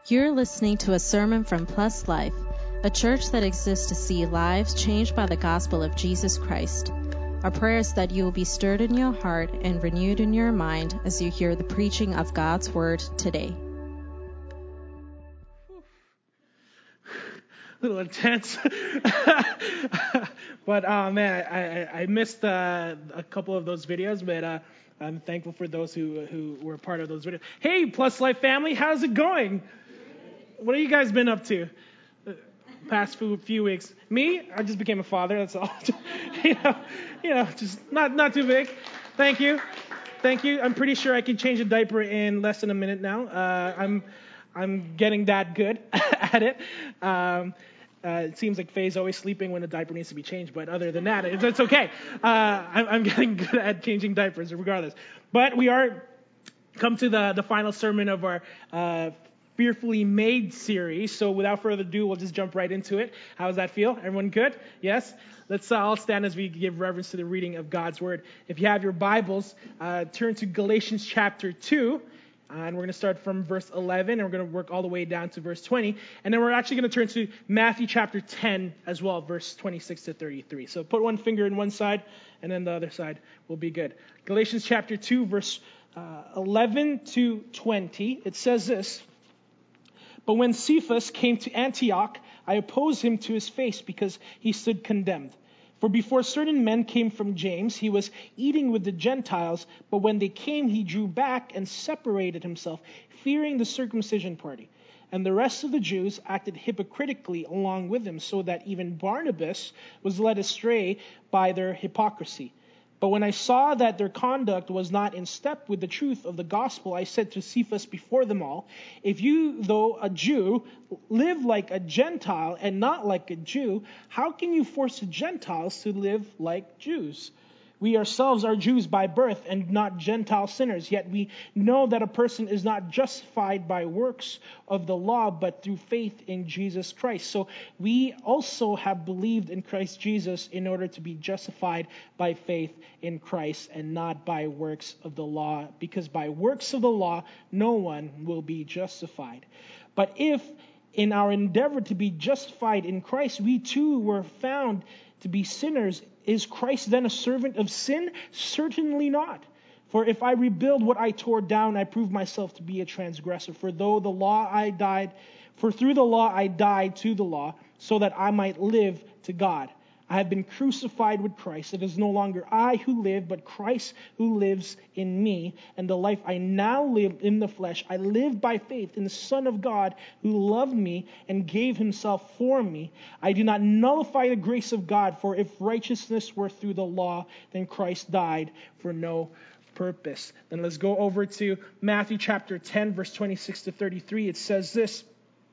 You're listening to a sermon from Plus Life, a church that exists to see lives changed by the gospel of Jesus Christ. Our prayer is that you will be stirred in your heart and renewed in your mind as you hear the preaching of God's word today. A little intense. But man, I missed a couple of those videos, but I'm thankful for those who were part of those videos. Hey, Plus Life family, how's it going? What have you guys been up to past few weeks? Me, I just became a father. That's all. Just not too big. Thank you. I'm pretty sure I can change a diaper in less than a minute now. I'm getting that good at it. It seems like Faye's always sleeping when a diaper needs to be changed, but other than that, it's okay. I'm getting good at changing diapers regardless. But we are come to the final sermon of our Fearfully Made series. So without further ado, we'll just jump right into it. How does that feel? Everyone good? Yes? Let's all stand as we give reverence to the reading of God's word. If you have your Bibles, turn to Galatians chapter 2. And we're going to start from verse 11, and we're going to work all the way down to verse 20. And then we're actually going to turn to Matthew chapter 10 as well, verse 26 to 33. So put one finger in one side, and then the other side will be good. Galatians chapter 2, verse 11 to 20. It says this: "But when Cephas came to Antioch, I opposed him to his face because he stood condemned. For before certain men came from James, he was eating with the Gentiles, but when they came, he drew back and separated himself, fearing the circumcision party. And the rest of the Jews acted hypocritically along with him, so that even Barnabas was led astray by their hypocrisy. But when I saw that their conduct was not in step with the truth of the gospel, I said to Cephas before them all, if you, though a Jew, live like a Gentile and not like a Jew, how can you force the Gentiles to live like Jews? We ourselves are Jews by birth and not Gentile sinners, yet we know that a person is not justified by works of the law, but through faith in Jesus Christ. So we also have believed in Christ Jesus in order to be justified by faith in Christ and not by works of the law, because by works of the law no one will be justified. But if in our endeavor to be justified in Christ we too were found to be sinners, is Christ then a servant of sin? Certainly not. For if I rebuild what I tore down, I prove myself to be a transgressor. For through the law I died to the law, so that I might live to God. I have been crucified with Christ. It is no longer I who live, but Christ who lives in me. And the life I now live in the flesh, I live by faith in the Son of God who loved me and gave himself for me. I do not nullify the grace of God, for if righteousness were through the law, then Christ died for no purpose." Then let's go over to Matthew chapter 10, verse 26 to 33. It says this: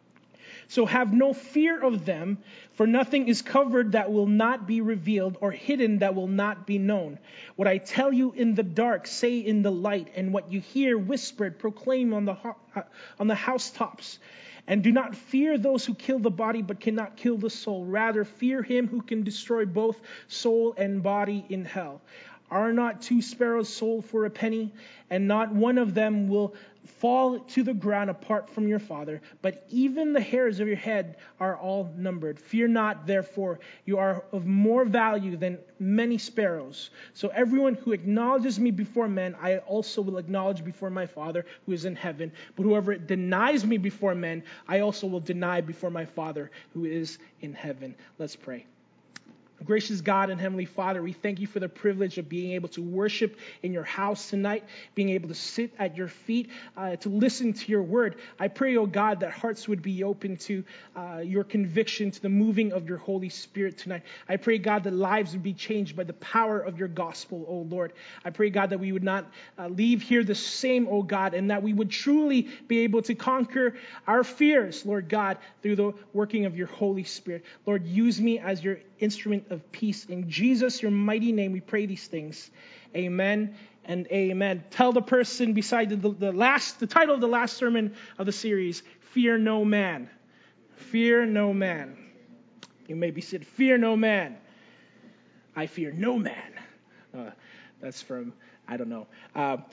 "So have no fear of them, for nothing is covered that will not be revealed, or hidden that will not be known. What I tell you in the dark, say in the light, and what you hear whispered, proclaim on the housetops. And do not fear those who kill the body, but cannot kill the soul. Rather, fear him who can destroy both soul and body in hell. Are not 2 sparrows sold for a penny? And not one of them will fall to the ground apart from your Father. But even the hairs of your head are all numbered. Fear not, therefore, you are of more value than many sparrows. So everyone who acknowledges me before men, I also will acknowledge before my Father who is in heaven. But whoever denies me before men, I also will deny before my Father who is in heaven." Let's pray. Gracious God and Heavenly Father, we thank you for the privilege of being able to worship in your house tonight, being able to sit at your feet, to listen to your word. I pray, oh God, that hearts would be open to your conviction, to the moving of your Holy Spirit tonight. I pray, God, that lives would be changed by the power of your gospel, oh Lord. I pray, God, that we would not leave here the same, oh God, and that we would truly be able to conquer our fears, Lord God, through the working of your Holy Spirit. Lord, use me as your instrument of peace. In Jesus, your mighty name, we pray these things. Amen and amen. Tell the person beside the title of the last sermon of the series, "Fear no man." Fear no man. You may be said, "Fear no man." I fear no man. That's from, I don't know.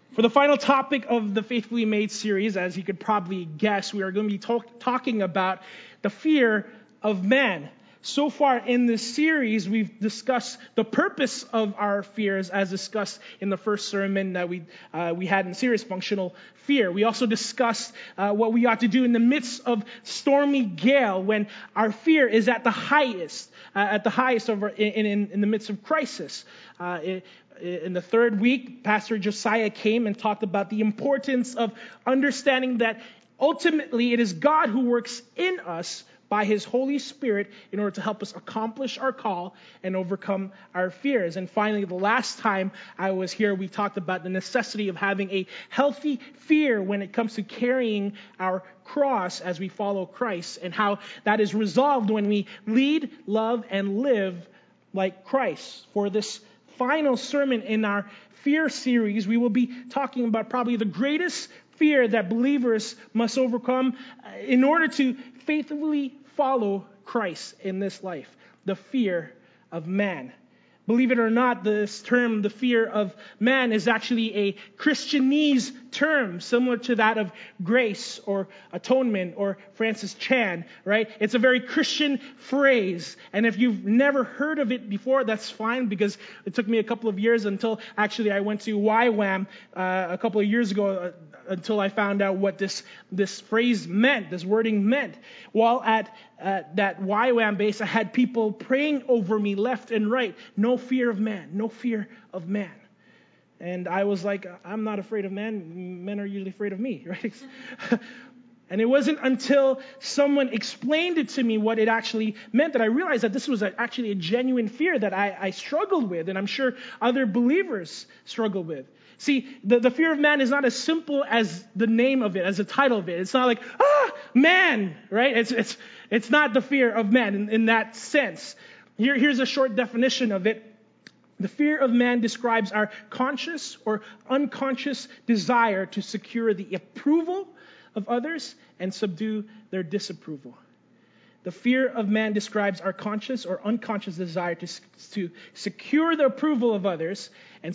For the final topic of the Faithfully Made series, as you could probably guess, we are going to be talking about the fear of man. So far in this series, we've discussed the purpose of our fears, as discussed in the first sermon that we had in the series, Functional Fear. We also discussed what we ought to do in the midst of stormy gale, when our fear is at the highest in the midst of crisis. In the third week, Pastor Josiah came and talked about the importance of understanding that ultimately it is God who works in us by his Holy Spirit in order to help us accomplish our call and overcome our fears. And finally, the last time I was here, we talked about the necessity of having a healthy fear when it comes to carrying our cross as we follow Christ, and how that is resolved when we lead, love, and live like Christ. For this final sermon in our fear series, we will be talking about probably the greatest fear that believers must overcome in order to faithfully follow Christ in this life: the fear of man. Believe it or not, this term, the fear of man, is actually a Christianese term, similar to that of grace or atonement or Francis Chan, right? It's a very Christian phrase. And if you've never heard of it before, that's fine, because it took me a couple of years until actually I went to YWAM a couple of years ago until I found out what this phrase meant, this wording meant. While at that YWAM base, I had people praying over me left and right. No fear of man, no fear of man. And I was like, I'm not afraid of man. Men are usually afraid of me, right? And it wasn't until someone explained it to me what it actually meant that I realized that this was actually a genuine fear that I struggled with, and I'm sure other believers struggle with. See, the fear of man is not as simple as the name of it, as the title of it. It's not like, man, right? It's not the fear of man in that sense. Here's a short definition of it. The fear of man describes our conscious or unconscious desire to secure the approval of others and subdue their disapproval. The fear of man describes our conscious or unconscious desire to secure the approval of others and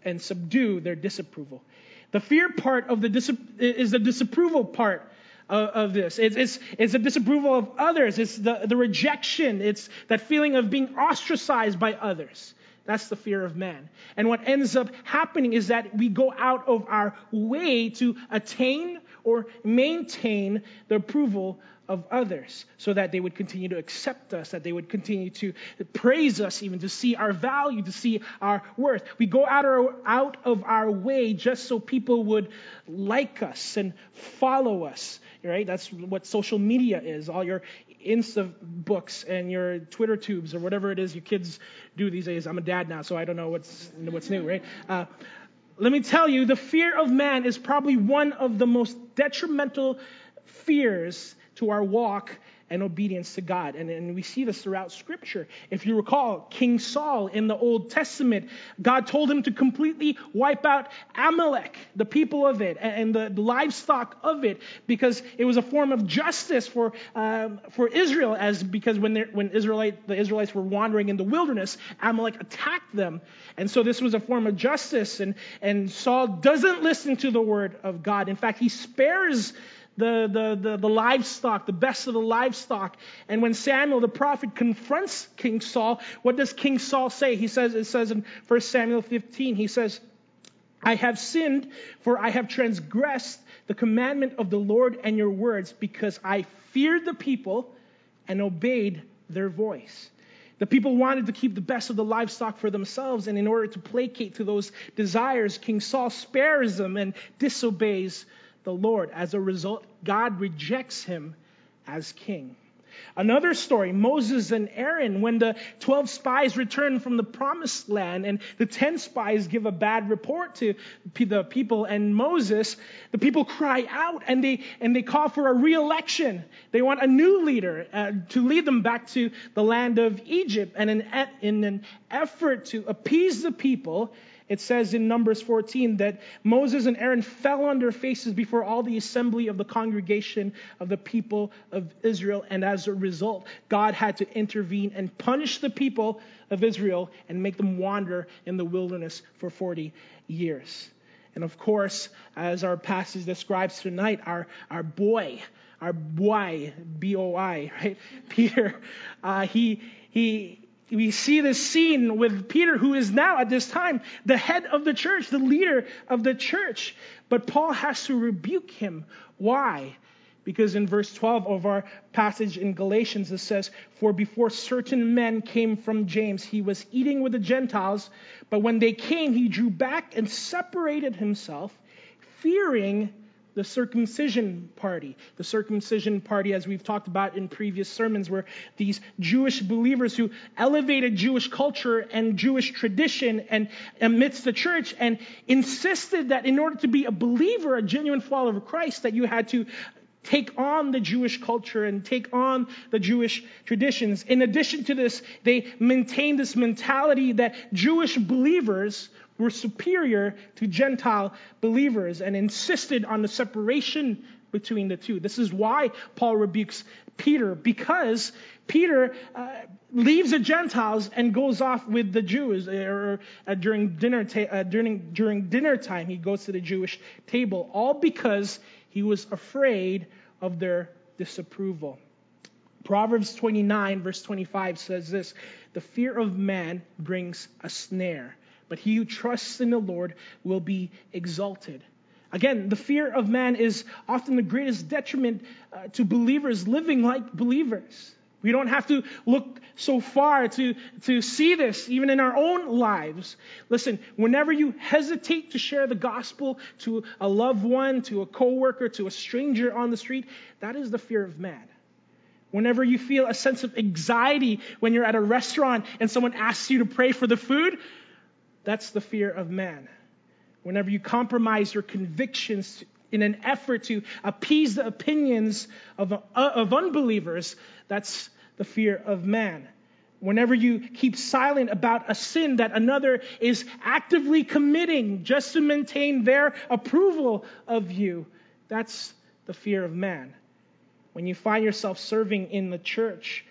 subdue their disapproval. The fear part of is the disapproval part of this. It's a disapproval of others. It's the rejection. It's that feeling of being ostracized by others. That's the fear of man. And what ends up happening is that we go out of our way to attain or maintain the approval of others, so that they would continue to accept us, that they would continue to praise us, even to see our value, to see our worth. We go out of our way just so people would like us and follow us, right? That's what social media is. All your Insta books and your Twitter tubes or whatever it is your kids do these days. I'm a dad now, so I don't know what's new, right? Let me tell you, the fear of man is probably one of the most detrimental fears to our walk and obedience to God. And we see this throughout Scripture. If you recall, King Saul in the Old Testament, God told him to completely wipe out Amalek, the people of it, and the livestock of it, because it was a form of justice for Israel, because when the Israelites were wandering in the wilderness, Amalek attacked them. And so this was a form of justice, and Saul doesn't listen to the word of God. In fact, he spares the livestock, the best of the livestock. And when Samuel the prophet confronts King Saul, what does King Saul say? It says in 1 Samuel 15, he says, I have sinned, for I have transgressed the commandment of the Lord and your words, because I feared the people and obeyed their voice. The people wanted to keep the best of the livestock for themselves, and in order to placate to those desires, King Saul spares them and disobeys the Lord. As a result, God rejects him as king. Another story, Moses and Aaron, when the 12 spies return from the promised land and the 10 spies give a bad report to the people and Moses, the people cry out and they call for a re-election. They want a new leader to lead them back to the land of Egypt. And in an effort to appease the people, it says in Numbers 14 that Moses and Aaron fell on their faces before all the assembly of the congregation of the people of Israel. And as a result, God had to intervene and punish the people of Israel and make them wander in the wilderness for 40 years. And of course, as our passage describes tonight, our boy, B-O-I, right? Peter, we see this scene with Peter, who is now at this time the head of the church, the leader of the church. But Paul has to rebuke him. Why? Because in verse 12 of our passage in Galatians, it says, "For before certain men came from James, he was eating with the Gentiles, but when they came, he drew back and separated himself, fearing the circumcision party." The circumcision party, as we've talked about in previous sermons, were these Jewish believers who elevated Jewish culture and Jewish tradition and amidst the church, and insisted that in order to be a believer, a genuine follower of Christ, that you had to take on the Jewish culture and take on the Jewish traditions. In addition to this, they maintained this mentality that Jewish believers were superior to Gentile believers and insisted on the separation between the two. This is why Paul rebukes Peter, because Peter leaves the Gentiles and goes off with the Jews. During dinner time, he goes to the Jewish table, all because he was afraid of their disapproval. Proverbs 29, verse 25 says this: "The fear of man brings a snare, but he who trusts in the Lord will be exalted." Again, the fear of man is often the greatest detriment to believers living like believers. We don't have to look so far to see this, even in our own lives. Listen, whenever you hesitate to share the gospel to a loved one, to a coworker, to a stranger on the street, that is the fear of man. Whenever you feel a sense of anxiety when you're at a restaurant and someone asks you to pray for the food, that's the fear of man. Whenever you compromise your convictions in an effort to appease the opinions of unbelievers, that's the fear of man. Whenever you keep silent about a sin that another is actively committing just to maintain their approval of you, that's the fear of man. When you find yourself serving in the church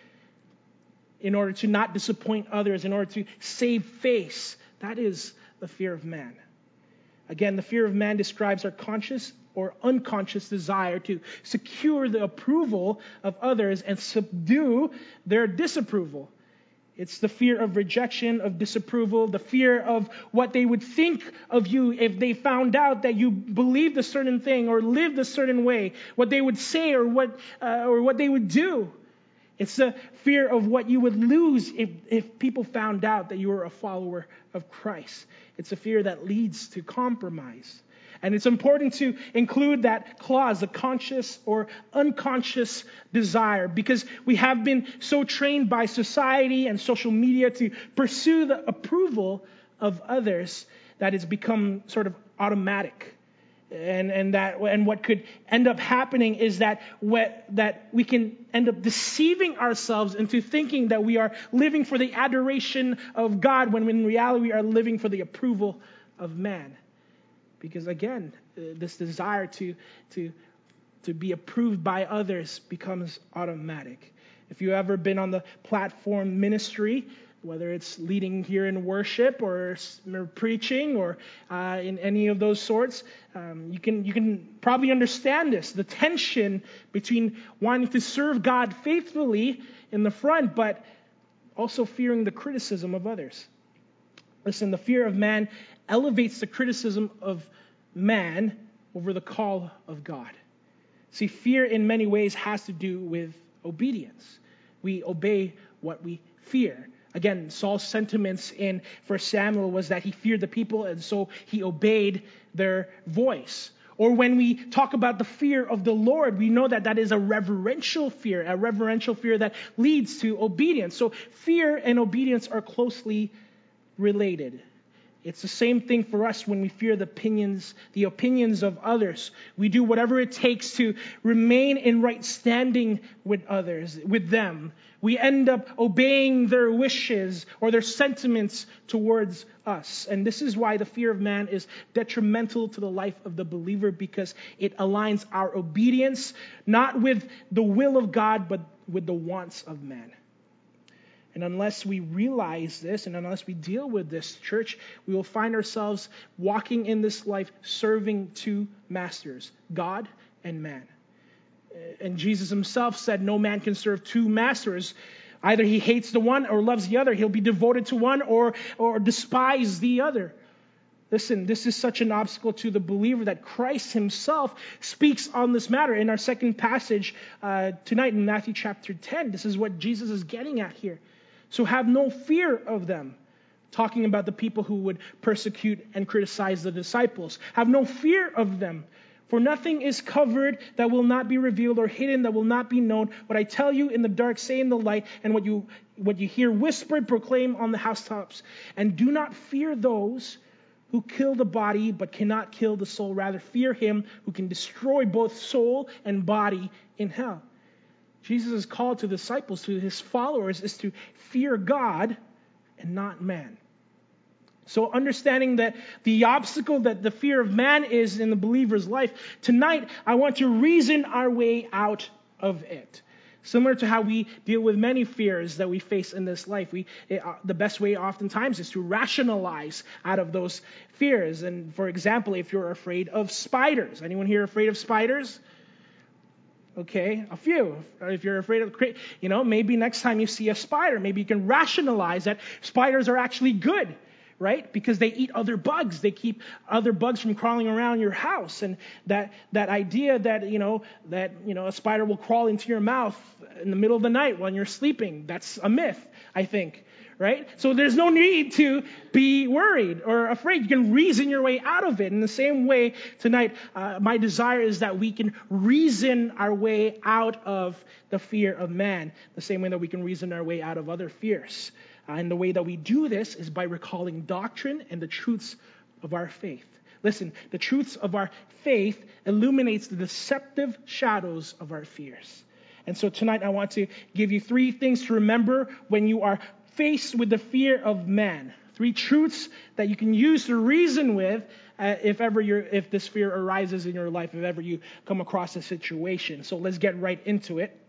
in order to not disappoint others, in order to save face, that is the fear of man. Again, the fear of man describes our conscious or unconscious desire to secure the approval of others and subdue their disapproval. It's the fear of rejection, of disapproval, the fear of what they would think of you if they found out that you believed a certain thing or lived a certain way, what they would say or what they would do. It's the fear of what you would lose if people found out that you were a follower of Christ. It's a fear that leads to compromise. And it's important to include that clause, the conscious or unconscious desire, because we have been so trained by society and social media to pursue the approval of others that it's become sort of automatic. And what could end up happening is that we can end up deceiving ourselves into thinking that we are living for the adoration of God, when in reality we are living for the approval of man. Because again, this desire to be approved by others becomes automatic. If you've ever been on the platform ministry, whether it's leading here in worship or preaching or in any of those sorts, you can probably understand this, the tension between wanting to serve God faithfully in the front, but also fearing the criticism of others. Listen, the fear of man elevates the criticism of man over the call of God. See, fear in many ways has to do with obedience. We obey what we fear. Again, Saul's sentiments in 1 Samuel was that he feared the people, and so he obeyed their voice. Or when we talk about the fear of the Lord, we know that is a reverential fear that leads to obedience. So fear and obedience are closely related. It's the same thing for us when we fear the opinions of others. We do whatever it takes to remain in right standing with others, with them. We end up obeying their wishes or their sentiments towards us. And this is why the fear of man is detrimental to the life of the believer, because it aligns our obedience not with the will of God, but with the wants of man. And unless we realize this and unless we deal with this, church, we will find ourselves walking in this life serving two masters, God and man. And Jesus himself said no man can serve two masters. Either he hates the one or loves the other. He'll be devoted to one or despise the other. Listen, this is such an obstacle to the believer that Christ himself speaks on this matter. In our second passage tonight in Matthew chapter 10, this is what Jesus is getting at here. So have no fear of them. Talking about the people who would persecute and criticize the disciples. Have no fear of them. For nothing is covered that will not be revealed, or hidden that will not be known. What I tell you in the dark, say in the light, and what you hear whispered, proclaim on the housetops. And do not fear those who kill the body, but cannot kill the soul. Rather, fear him who can destroy both soul and body in hell. Jesus' call to the disciples, to his followers, is to fear God and not man. So understanding that the obstacle that the fear of man is in the believer's life, tonight I want to reason our way out of it. Similar to how we deal with many fears that we face in this life. The best way oftentimes is to rationalize out of those fears. And for example, if you're afraid of spiders. Anyone here afraid of spiders? Okay, a few. If you're afraid of, maybe next time you see a spider, maybe you can rationalize that spiders are actually good. Right? Because they eat other bugs. They keep other bugs from crawling around your house. And that idea that a spider will crawl into your mouth in the middle of the night when you're sleeping, that's a myth, I think. Right? So there's no need to be worried or afraid. You can reason your way out of it. In the same way, tonight, my desire is that we can reason our way out of the fear of man, the same way that we can reason our way out of other fears. And the way that we do this is by recalling doctrine and the truths of our faith. Listen, the truths of our faith illuminates the deceptive shadows of our fears. And so tonight I want to give you 3 things to remember when you are faced with the fear of man. 3 truths that you can use to reason with if this fear arises in your life, if ever you come across a situation. So let's get right into it.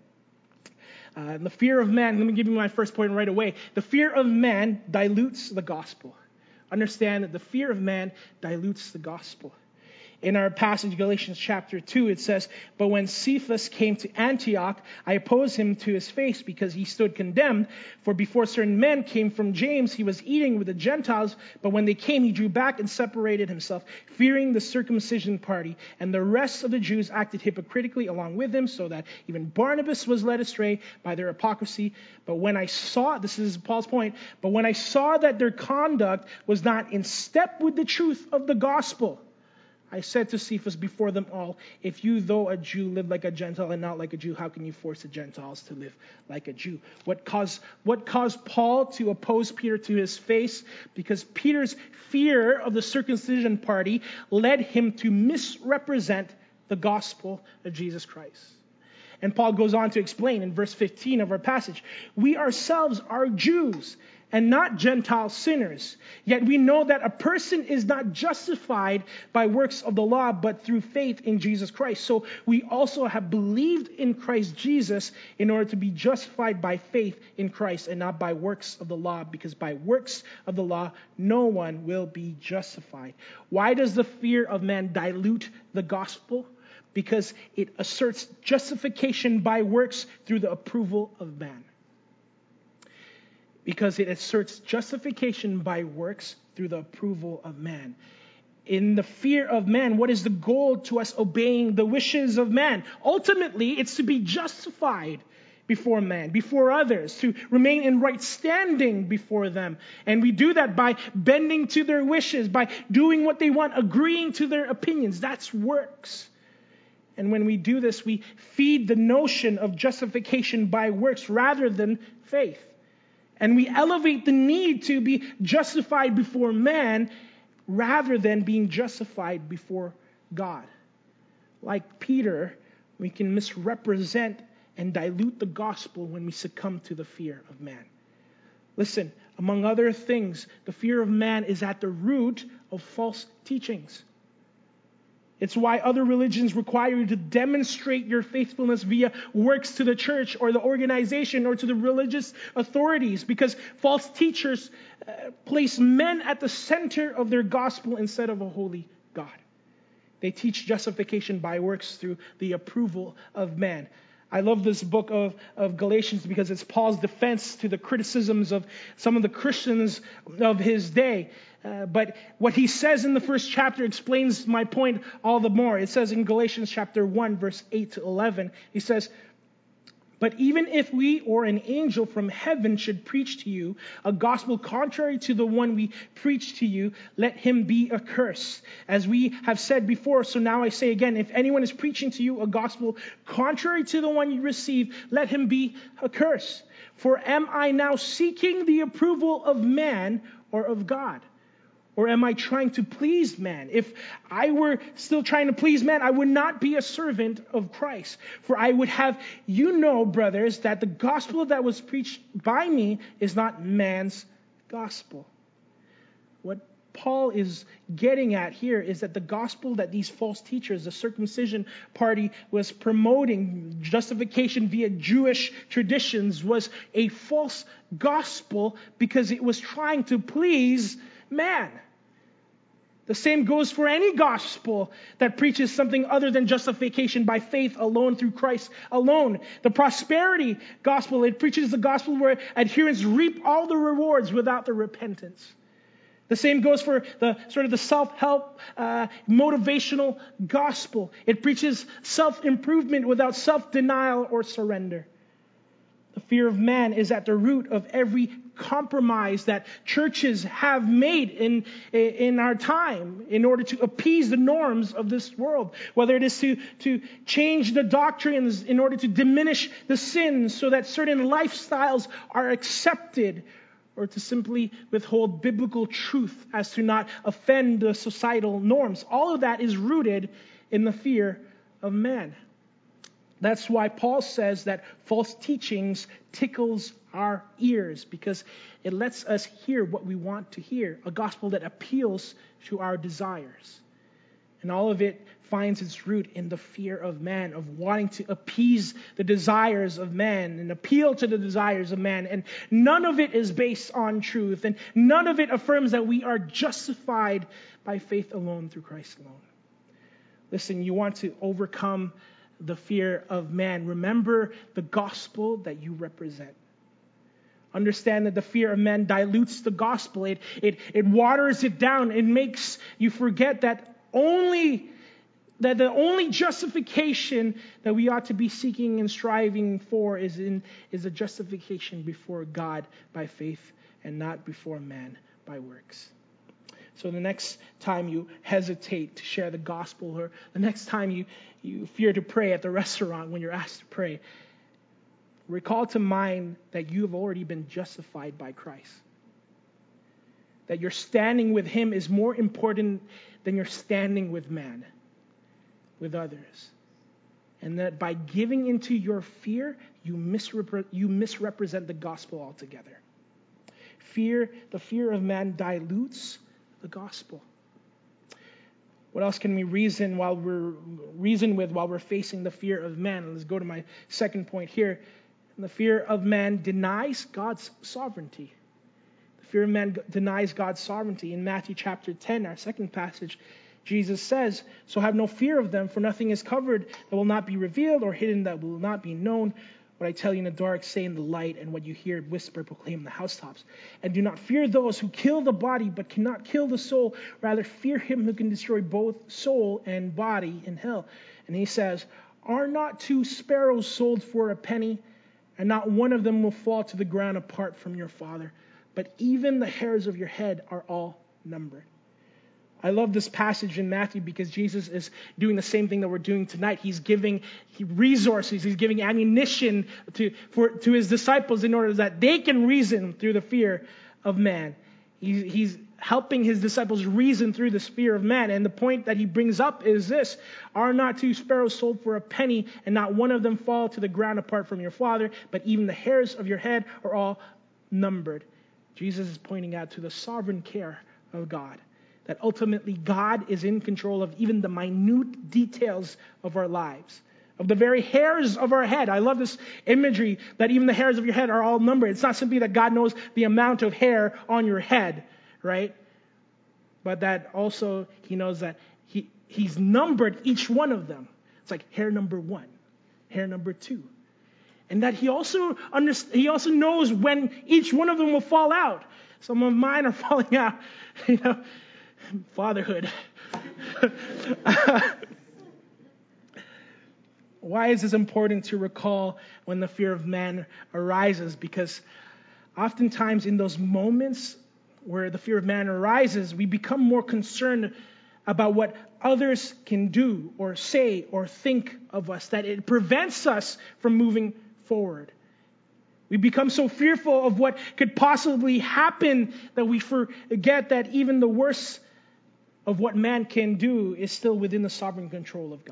The fear of man, let me give you my first point right away. The fear of man dilutes the gospel. Understand that the fear of man dilutes the gospel. In our passage, Galatians chapter 2, it says, "But when Cephas came to Antioch, I opposed him to his face because he stood condemned. For before certain men came from James, he was eating with the Gentiles. But when they came, he drew back and separated himself, fearing the circumcision party. And the rest of the Jews acted hypocritically along with him, so that even Barnabas was led astray by their hypocrisy. But when I saw," this is Paul's point, "but when I saw that their conduct was not in step with the truth of the gospel, I said to Cephas before them all, if you, though a Jew, live like a Gentile and not like a Jew, how can you force the Gentiles to live like a Jew?" What caused Paul to oppose Peter to his face? Because Peter's fear of the circumcision party led him to misrepresent the gospel of Jesus Christ. And Paul goes on to explain in verse 15 of our passage, "We ourselves are Jews and not Gentile sinners. Yet we know that a person is not justified by works of the law, but through faith in Jesus Christ. So we also have believed in Christ Jesus in order to be justified by faith in Christ and not by works of the law, because by works of the law, no one will be justified." Why does the fear of man dilute the gospel? Because it asserts justification by works through the approval of man. Because it asserts justification by works through the approval of man. In the fear of man, what is the goal to us obeying the wishes of man? Ultimately, it's to be justified before man, before others, to remain in right standing before them. And we do that by bending to their wishes, by doing what they want, agreeing to their opinions. That's works. And when we do this, we feed the notion of justification by works rather than faith. And we elevate the need to be justified before man rather than being justified before God. Like Peter, we can misrepresent and dilute the gospel when we succumb to the fear of man. Listen, among other things, the fear of man is at the root of false teachings. It's why other religions require you to demonstrate your faithfulness via works to the church or the organization or to the religious authorities, because false teachers place men at the center of their gospel instead of a holy God. They teach justification by works through the approval of man. I love this book of Galatians because it's Paul's defense to the criticisms of some of the Christians of his day. But what he says in the first chapter explains my point all the more. It says in Galatians chapter 1, verse 8 to 11, he says, "But even if we or an angel from heaven should preach to you a gospel contrary to the one we preach to you, let him be accursed. As we have said before, so now I say again, if anyone is preaching to you a gospel contrary to the one you receive, let him be accursed. For am I now seeking the approval of man or of God? Or am I trying to please man? If I were still trying to please man, I would not be a servant of Christ. For I would have you know, brothers, that the gospel that was preached by me is not man's gospel." What Paul is getting at here is that the gospel that these false teachers, the circumcision party, was promoting, justification via Jewish traditions, was a false gospel because it was trying to please man. The same goes for any gospel that preaches something other than justification by faith alone through Christ alone. The prosperity gospel, it preaches the gospel where adherents reap all the rewards without the repentance. The same goes for the sort of the self-help, motivational gospel. It preaches self-improvement without self-denial or surrender. The fear of man is at the root of every compromise that churches have made in our time in order to appease the norms of this world. Whether it is to change the doctrines in order to diminish the sins so that certain lifestyles are accepted, or to simply withhold biblical truth as to not offend the societal norms. All of that is rooted in the fear of man. That's why Paul says that false teachings tickles our ears, because it lets us hear what we want to hear, a gospel that appeals to our desires. And all of it finds its root in the fear of man, of wanting to appease the desires of man and appeal to the desires of man. And none of it is based on truth, and none of it affirms that we are justified by faith alone through Christ alone. Listen, you want to overcome the fear of man. Remember the gospel that you represent. Understand that the fear of man dilutes the gospel. It waters it down. It makes you forget that the only justification that we ought to be seeking and striving for is a justification before God by faith and not before man by works. So the next time you hesitate to share the gospel, or the next time you fear to pray at the restaurant when you're asked to pray, recall to mind that you have already been justified by Christ. That your standing with him is more important than your standing with man, with others. And that by giving into your fear, you misrepresent the gospel altogether. The fear of man dilutes the gospel. What else can we reason with while we're facing the fear of man? Let's go to my second point here. The fear of man denies God's sovereignty. The fear of man denies God's sovereignty. In Matthew chapter 10, our second passage, Jesus says, "So have no fear of them, for nothing is covered that will not be revealed, or hidden that will not be known. What I tell you in the dark, say in the light, and what you hear whisper, proclaim in the housetops. And do not fear those who kill the body, but cannot kill the soul. Rather fear him who can destroy both soul and body in hell." And he says, "Are not 2 sparrows sold for a penny? And not one of them will fall to the ground apart from your Father. But even the hairs of your head are all numbered." I love this passage in Matthew because Jesus is doing the same thing that we're doing tonight. He's giving resources. He's giving ammunition to his disciples in order that they can reason through the fear of man. He's helping his disciples reason through this fear of man. And the point that he brings up is this: "Are not 2 sparrows sold for a penny, and not one of them fall to the ground apart from your Father? But even the hairs of your head are all numbered." Jesus is pointing out to the sovereign care of God. that ultimately God is in control of even the minute details of our lives, of the very hairs of our head. I love this imagery that even the hairs of your head are all numbered. It's not simply that God knows the amount of hair on your head, right? But that also he knows that he's numbered each one of them. It's like hair number 1, hair number 2. And that he also knows when each one of them will fall out. Some of mine are falling out, fatherhood. Why is this important to recall when the fear of man arises? Because oftentimes in those moments where the fear of man arises, we become more concerned about what others can do or say or think of us, that it prevents us from moving forward. We become so fearful of what could possibly happen that we forget that even the worst of what man can do is still within the sovereign control of God.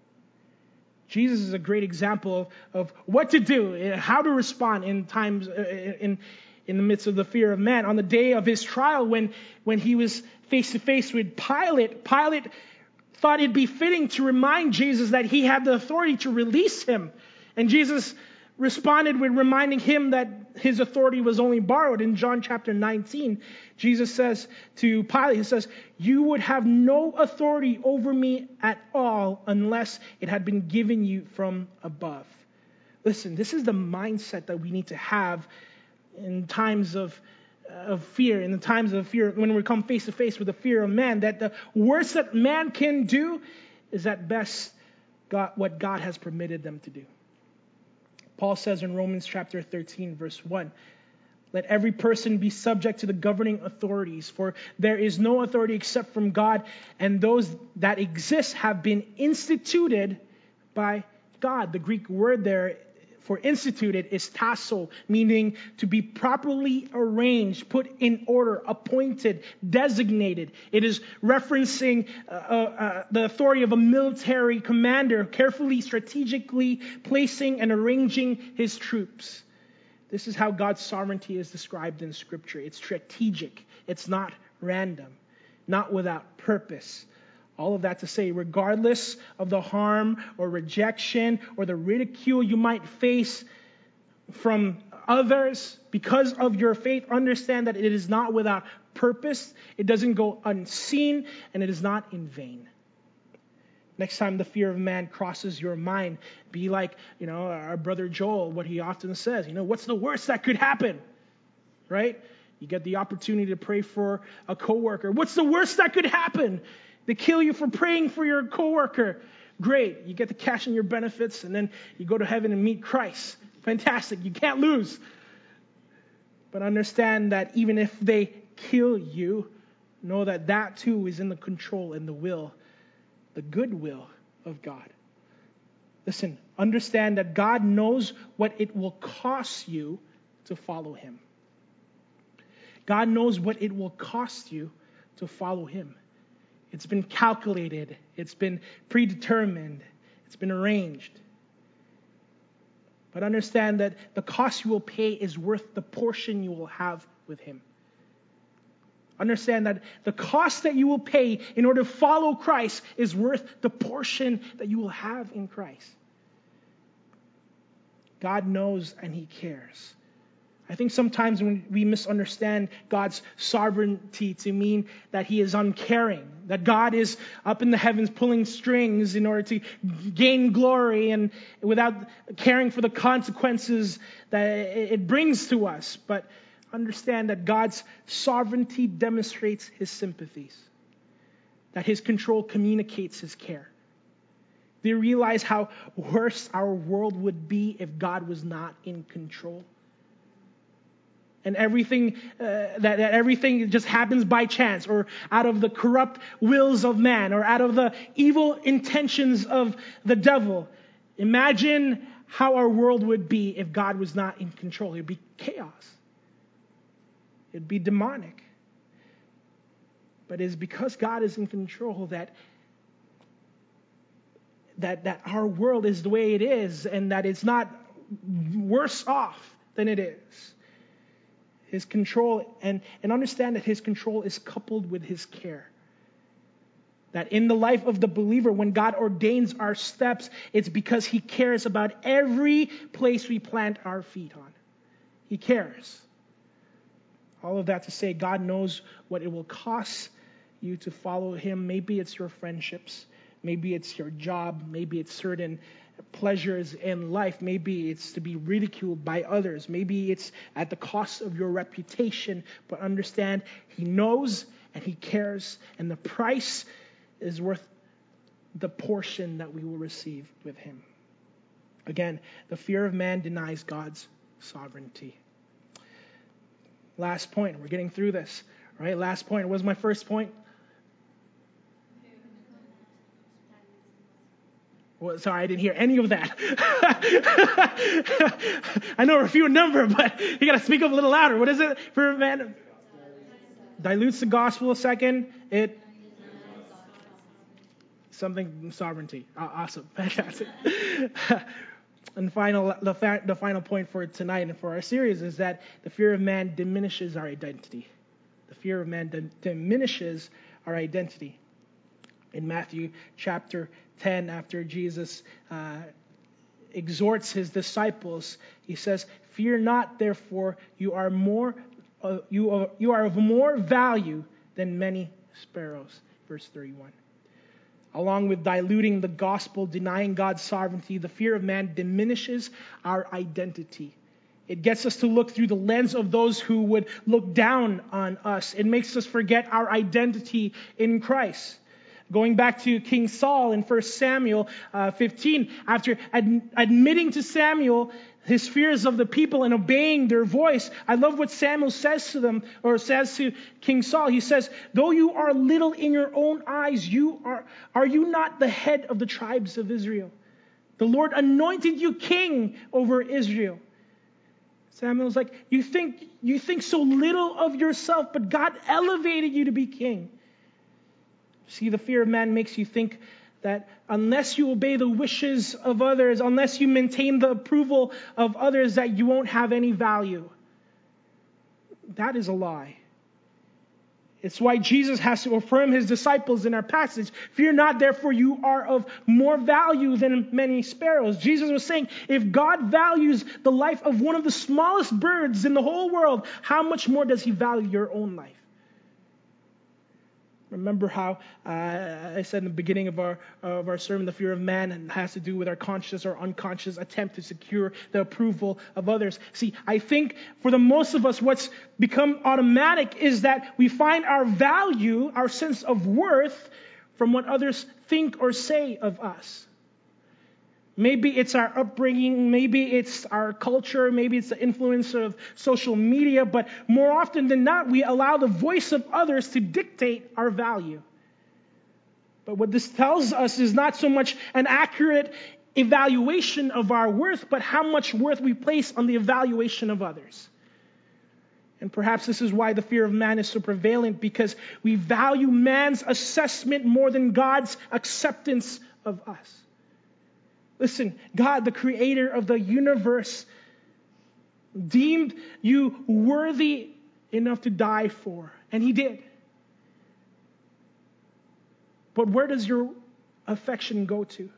Jesus is a great example of what to do, how to respond in times in the midst of the fear of man. On the day of his trial, when he was face to face with Pilate, Pilate thought it'd be fitting to remind Jesus that he had the authority to release him. And Jesus responded with reminding him that his authority was only borrowed. In John chapter 19, Jesus says to Pilate, he says, "You would have no authority over me at all unless it had been given you from above." Listen, this is the mindset that we need to have in times of fear, in the times of fear, when we come face to face with the fear of man, that the worst that man can do is at best what God has permitted them to do. Paul says in Romans chapter 13, verse 1, "Let every person be subject to the governing authorities, for there is no authority except from God, and those that exist have been instituted by God." The Greek word there for instituted is tasso, meaning to be properly arranged, put in order, appointed, designated. It is referencing the authority of a military commander, carefully, strategically placing and arranging his troops. This is how God's sovereignty is described in Scripture. It's strategic. It's not random, not without purpose. All of that to say, regardless of the harm or rejection or the ridicule you might face from others because of your faith, understand that it is not without purpose. It doesn't go unseen, and it is not in vain. Next time the fear of man crosses your mind, be like, our brother Joel, what he often says, what's the worst that could happen? Right? You get the opportunity to pray for a coworker. What's the worst that could happen? They kill you for praying for your coworker. Great. You get to cash in your benefits, and then you go to heaven and meet Christ. Fantastic. You can't lose. But understand that even if they kill you, know that that too is in the control and the will, the good will of God. Listen, understand that God knows what it will cost you to follow him. God knows what it will cost you to follow him. It's been calculated. It's been predetermined. It's been arranged. But understand that the cost you will pay is worth the portion you will have with him. Understand that the cost that you will pay in order to follow Christ is worth the portion that you will have in Christ. God knows and he cares. I think sometimes when we misunderstand God's sovereignty to mean that he is uncaring, that God is up in the heavens pulling strings in order to gain glory and without caring for the consequences that it brings to us. But understand that God's sovereignty demonstrates his sympathies, that his control communicates his care. Do you realize how worse our world would be if God was not in control? And everything that everything just happens by chance, or out of the corrupt wills of man, or out of the evil intentions of the devil. Imagine how our world would be if God was not in control. It'd be chaos. It'd be demonic. But it's because God is in control that our world is the way it is, and that it's not worse off than it is. His control, and understand that his control is coupled with his care. That in the life of the believer, when God ordains our steps, it's because he cares about every place we plant our feet on. He cares. All of that to say, God knows what it will cost you to follow him. Maybe it's your friendships. Maybe it's your job. Maybe it's certain pleasures in life. Maybe it's to be ridiculed by others. Maybe it's at the cost of your reputation. But understand, he knows and he cares, and the price is worth the portion that we will receive with him. Again, the fear of man denies God's sovereignty. Last point. We're getting through this. All right, last point. What was my first point? Well, sorry, I didn't hear any of that. I know we're a few in number, but you got to speak up a little louder. What is it? Fear of man dilutes the gospel. Second, it something sovereignty. Awesome, fantastic. And the final point for tonight and for our series is that the fear of man diminishes our identity. The fear of man diminishes our identity. In Matthew chapter 10, after Jesus exhorts his disciples, he says, "Fear not, therefore, you are of more value than many sparrows." Verse 31. Along with diluting the gospel, denying God's sovereignty, the fear of man diminishes our identity. It gets us to look through the lens of those who would look down on us. It makes us forget our identity in Christ. Going back to King Saul in 1 Samuel 15, after admitting to Samuel his fears of the people and obeying their voice, I love what Samuel says to them, or says to King Saul. He says, "Though you are little in your own eyes, are you not the head of the tribes of Israel? The Lord anointed you king over Israel." Samuel's like, you think so little of yourself, but God elevated you to be king. See, the fear of man makes you think that unless you obey the wishes of others, unless you maintain the approval of others, that you won't have any value. That is a lie. It's why Jesus has to affirm his disciples in our passage. Fear not, therefore you are of more value than many sparrows. Jesus was saying, if God values the life of one of the smallest birds in the whole world, how much more does he value your own life? Remember how I said in the beginning of our sermon, the fear of man has to do with our conscious or unconscious attempt to secure the approval of others. See, I think for the most of us, what's become automatic is that we find our value, our sense of worth, from what others think or say of us. Maybe it's our upbringing, maybe it's our culture, maybe it's the influence of social media, but more often than not, we allow the voice of others to dictate our value. But what this tells us is not so much an accurate evaluation of our worth, but how much worth we place on the evaluation of others. And perhaps this is why the fear of man is so prevalent, because we value man's assessment more than God's acceptance of us. Listen, God, the creator of the universe, deemed you worthy enough to die for. And he did. But where does your affection go to?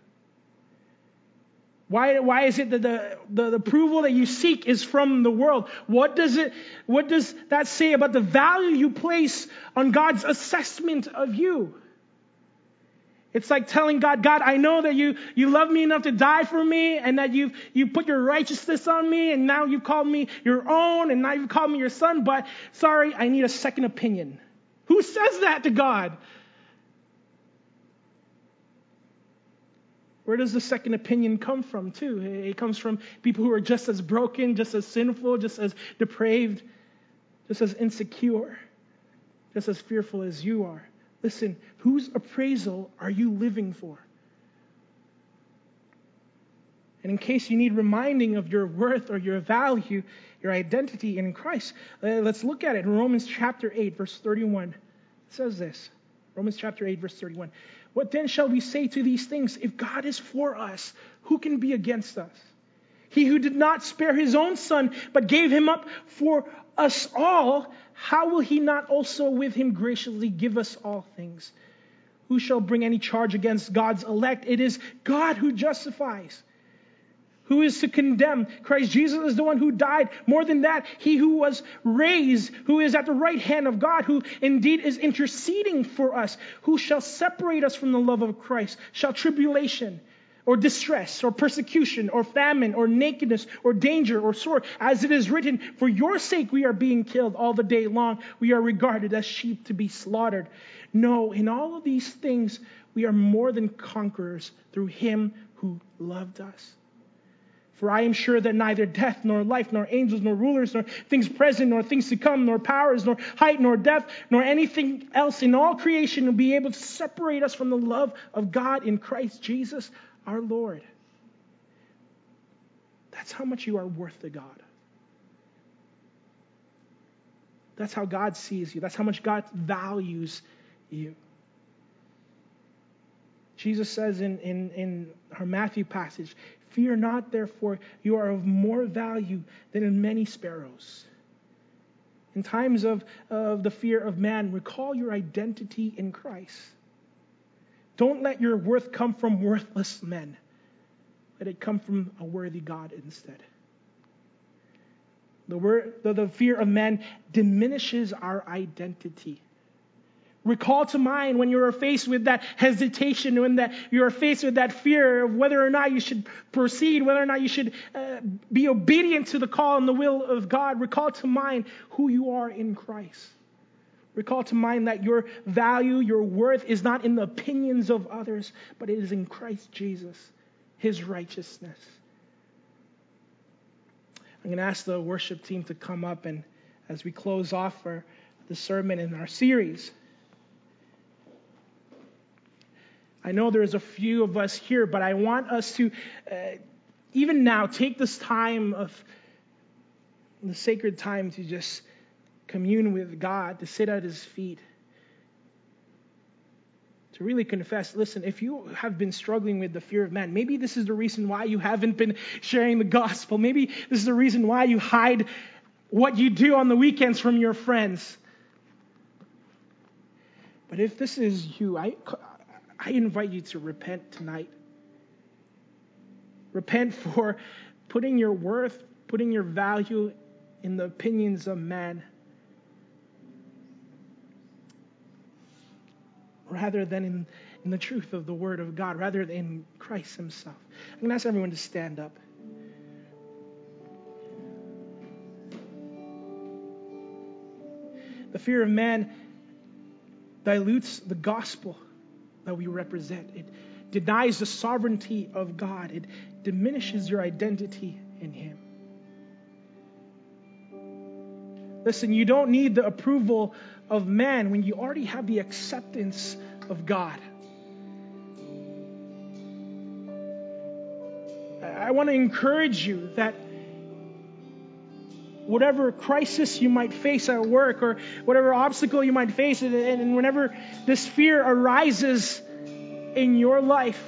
Why is it that the approval that you seek is from the world? What does that say about the value you place on God's assessment of you? It's like telling God, I know that you love me enough to die for me, and that you put your righteousness on me, and now you've called me your own, and now you've called me your son, but sorry, I need a second opinion. Who says that to God? Where does the second opinion come from, too? It comes from people who are just as broken, just as sinful, just as depraved, just as insecure, just as fearful as you are. Listen, whose appraisal are you living for? And in case you need reminding of your worth or your value, your identity in Christ, let's look at it in Romans chapter 8, verse 31. It says this, Romans chapter 8, verse 31. What then shall we say to these things? If God is for us, who can be against us? He who did not spare his own son, but gave him up for us all, how will he not also with him graciously give us all things? Who shall bring any charge against God's elect? It is God who justifies. Who is to condemn? Christ Jesus is the one who died. More than that, he who was raised, who is at the right hand of God, who indeed is interceding for us. Who shall separate us from the love of Christ? Shall tribulation, or distress, or persecution, or famine, or nakedness, or danger, or sword? As it is written, for your sake we are being killed all the day long. We are regarded as sheep to be slaughtered. No, in all of these things, we are more than conquerors through him who loved us. For I am sure that neither death, nor life, nor angels, nor rulers, nor things present, nor things to come, nor powers, nor height, nor depth, nor anything else in all creation will be able to separate us from the love of God in Christ Jesus our Lord. That's how much you are worth to God. That's how God sees you. That's how much God values you. Jesus says in our Matthew passage, fear not, therefore, you are of more value than in many sparrows. In times of the fear of man, recall your identity in Christ. Don't let your worth come from worthless men. Let it come from a worthy God instead. The fear of man diminishes our identity. Recall to mind when you are faced with that hesitation, when that you are faced with that fear of whether or not you should proceed, whether or not you should be obedient to the call and the will of God. Recall to mind who you are in Christ. Recall to mind that your value, your worth is not in the opinions of others, but it is in Christ Jesus, his righteousness. I'm going to ask the worship team to come up, and as we close off the sermon in our series, I know there's a few of us here, but I want us to, even now, take this time of the sacred time to just commune with God, to sit at his feet, to really confess. Listen, if you have been struggling with the fear of man, maybe this is the reason why you haven't been sharing the gospel. Maybe this is the reason why you hide what you do on the weekends from your friends. But if this is you, I invite you to repent tonight. Repent for putting your worth, putting your value in the opinions of man, rather than in the truth of the Word of God, rather than in Christ himself. I'm going to ask everyone to stand up. The fear of man dilutes the gospel that we represent. It denies the sovereignty of God. It diminishes your identity in him. Listen, you don't need the approval of man when you already have the acceptance of God. I want to encourage you that whatever crisis you might face at work, or whatever obstacle you might face, and whenever this fear arises in your life,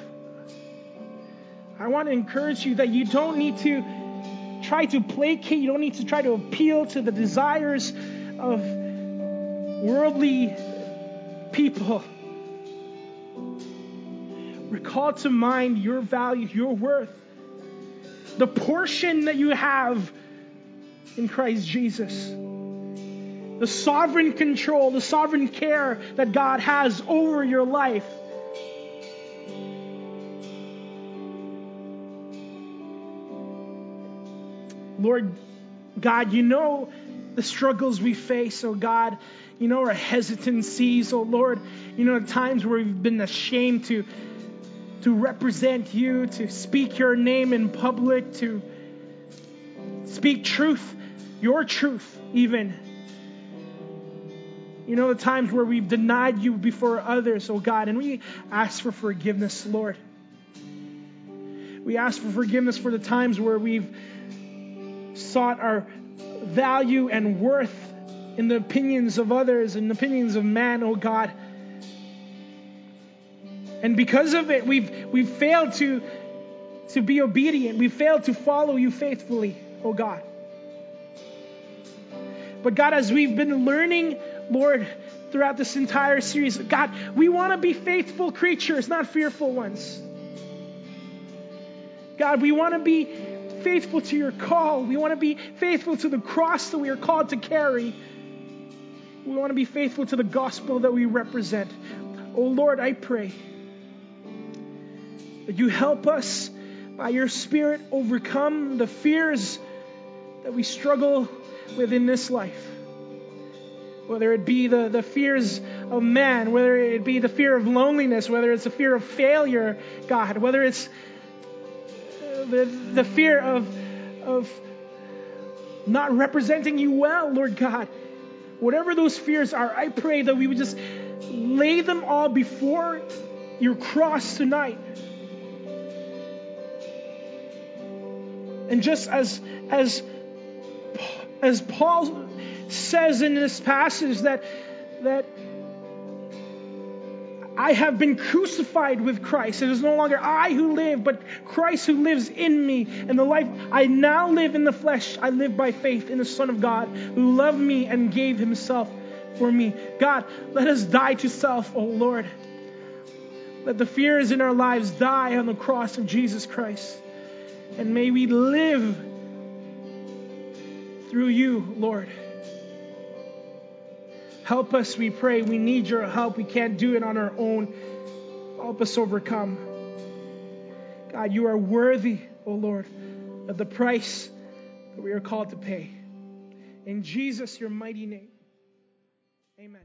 I want to encourage you that you don't need to try to placate, you don't need to try to appeal to the desires of worldly people. Recall to mind your value, your worth, the portion that you have in Christ Jesus, the sovereign control, the sovereign care that God has over your life. Lord God, you know the struggles we face, oh God. You know our hesitancies, oh Lord. You know the times where we've been ashamed to represent you, to speak your name in public, to speak truth, your truth even. You know the times where we've denied you before others, oh God, and we ask for forgiveness, Lord. We ask for forgiveness for the times where we've sought our value and worth in the opinions of others and the opinions of man, oh God. And because of it, we've failed to be obedient. We've failed to follow you faithfully, oh God. But God, as we've been learning, Lord, throughout this entire series. God, we want to be faithful creatures, not fearful ones. God, we want to be faithful to your call. We want to be faithful to the cross that we are called to carry. We want to be faithful to the gospel that we represent. Oh Lord, I pray that you help us by your Spirit overcome the fears that we struggle with in this life. Whether it be the fears of man, whether it be the fear of loneliness, whether it's the fear of failure, God, whether it's the fear of not representing you well, Lord God. Whatever those fears are, I pray that we would just lay them all before your cross tonight. And just as Paul says in this passage that I have been crucified with Christ. It is no longer I who live, but Christ who lives in me. And the life I now live in the flesh, I live by faith in the Son of God, who loved me and gave himself for me. God, let us die to self, oh Lord. Let the fears in our lives die on the cross of Jesus Christ. And may we live through you, Lord. Help us, we pray. We need your help. We can't do it on our own. Help us overcome. God, you are worthy, oh Lord, of the price that we are called to pay. In Jesus, your mighty name. Amen.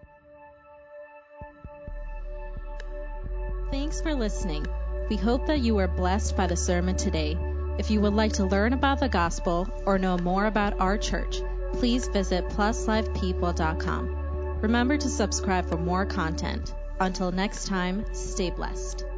Thanks for listening. We hope that you were blessed by the sermon today. If you would like to learn about the gospel or know more about our church, please visit pluslifepeople.com. Remember to subscribe for more content. Until next time, stay blessed.